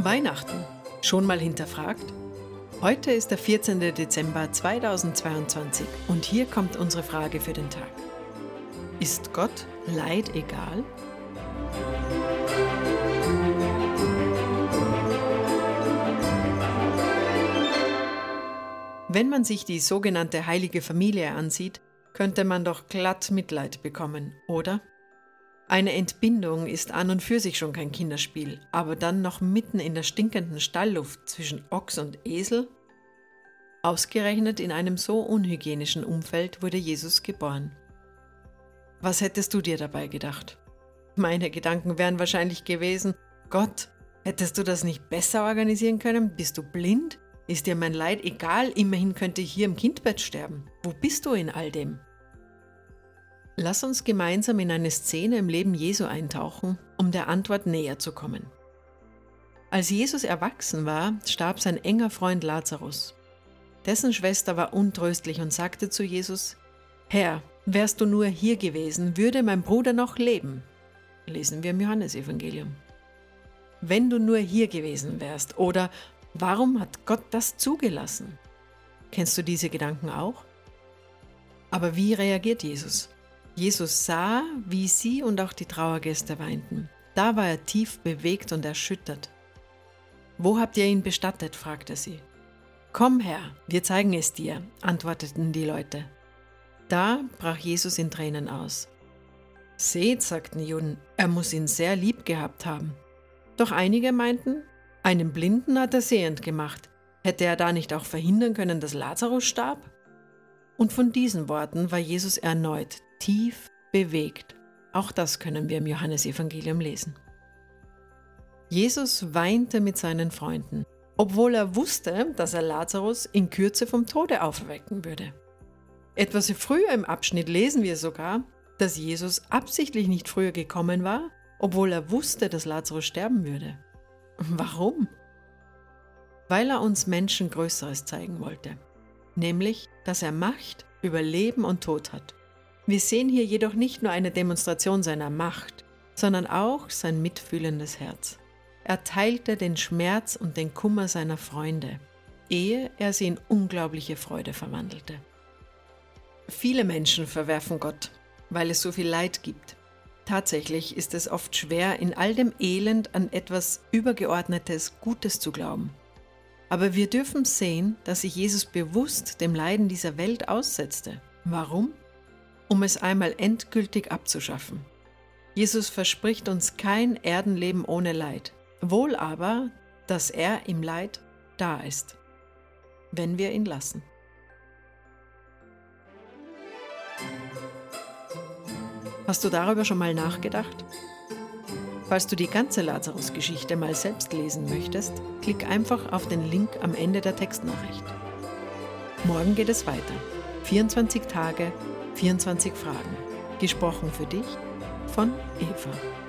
Weihnachten. Schon mal hinterfragt? Heute ist der 14. Dezember 2022 und hier kommt unsere Frage für den Tag. Ist Gott Leid egal? Wenn man sich die sogenannte heilige Familie ansieht, könnte man doch glatt Mitleid bekommen, oder? Eine Entbindung ist an und für sich schon kein Kinderspiel, aber dann noch mitten in der stinkenden Stallluft zwischen Ochs und Esel? Ausgerechnet in einem so unhygienischen Umfeld wurde Jesus geboren. Was hättest du dir dabei gedacht? Meine Gedanken wären wahrscheinlich gewesen: Gott, hättest du das nicht besser organisieren können? Bist du blind? Ist dir mein Leid egal? Immerhin könnte ich hier im Kindbett sterben. Wo bist du in all dem? Lass uns gemeinsam in eine Szene im Leben Jesu eintauchen, um der Antwort näher zu kommen. Als Jesus erwachsen war, starb sein enger Freund Lazarus. Dessen Schwester war untröstlich und sagte zu Jesus: Herr, wärst du nur hier gewesen, würde mein Bruder noch leben. Lesen wir im Johannesevangelium. Wenn du nur hier gewesen wärst, oder warum hat Gott das zugelassen? Kennst du diese Gedanken auch? Aber wie reagiert Jesus? Jesus sah, wie sie und auch die Trauergäste weinten. Da war er tief bewegt und erschüttert. Wo habt ihr ihn bestattet? Fragte sie. Komm her, wir zeigen es dir, antworteten die Leute. Da brach Jesus in Tränen aus. Seht, sagten die Juden, er muss ihn sehr lieb gehabt haben. Doch einige meinten, einen Blinden hat er sehend gemacht. Hätte er da nicht auch verhindern können, dass Lazarus starb? Und von diesen Worten war Jesus erneut tief bewegt. Auch das können wir im Johannesevangelium lesen. Jesus weinte mit seinen Freunden, obwohl er wusste, dass er Lazarus in Kürze vom Tode auferwecken würde. Etwas früher im Abschnitt lesen wir sogar, dass Jesus absichtlich nicht früher gekommen war, obwohl er wusste, dass Lazarus sterben würde. Warum? Weil er uns Menschen Größeres zeigen wollte, nämlich, dass er Macht über Leben und Tod hat. Wir sehen hier jedoch nicht nur eine Demonstration seiner Macht, sondern auch sein mitfühlendes Herz. Er teilte den Schmerz und den Kummer seiner Freunde, ehe er sie in unglaubliche Freude verwandelte. Viele Menschen verwerfen Gott, weil es so viel Leid gibt. Tatsächlich ist es oft schwer, in all dem Elend an etwas Übergeordnetes Gutes zu glauben. Aber wir dürfen sehen, dass sich Jesus bewusst dem Leiden dieser Welt aussetzte. Warum? Um es einmal endgültig abzuschaffen. Jesus verspricht uns kein Erdenleben ohne Leid, wohl aber, dass er im Leid da ist, wenn wir ihn lassen. Hast du darüber schon mal nachgedacht? Falls du die ganze Lazarus-Geschichte mal selbst lesen möchtest, klick einfach auf den Link am Ende der Textnachricht. Morgen geht es weiter. 24 Tage, 24 Fragen. Gesprochen für dich von Eva.